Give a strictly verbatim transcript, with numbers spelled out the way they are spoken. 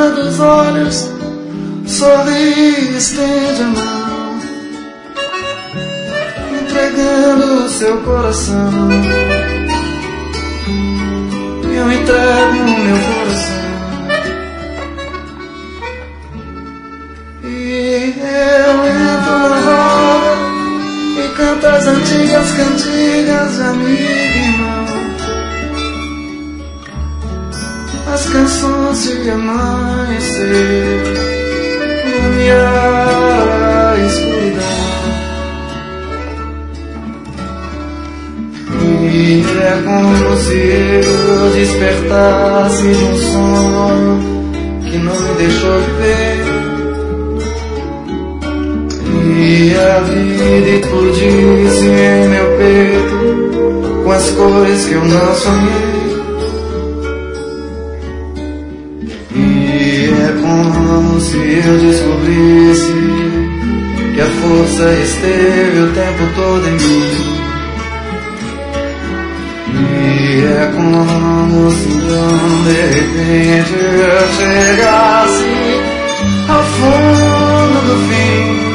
menina dos olhos sorri e estende a mão, entregando o seu coração. Eu entrego o meu coração. E eu entro na roda e canto as antigas cantigas de amigo e irmão, as canções de amanhecer, iluminar a escuridão. E é como se eu despertasse de um sonho que não me deixou viver, e a vida explodisse em meu peito com as cores que eu não sonhei. E é como se eu descobrisse que a força esteve o tempo todo em mim. E é como se de repente eu chegasse ao fundo do fim,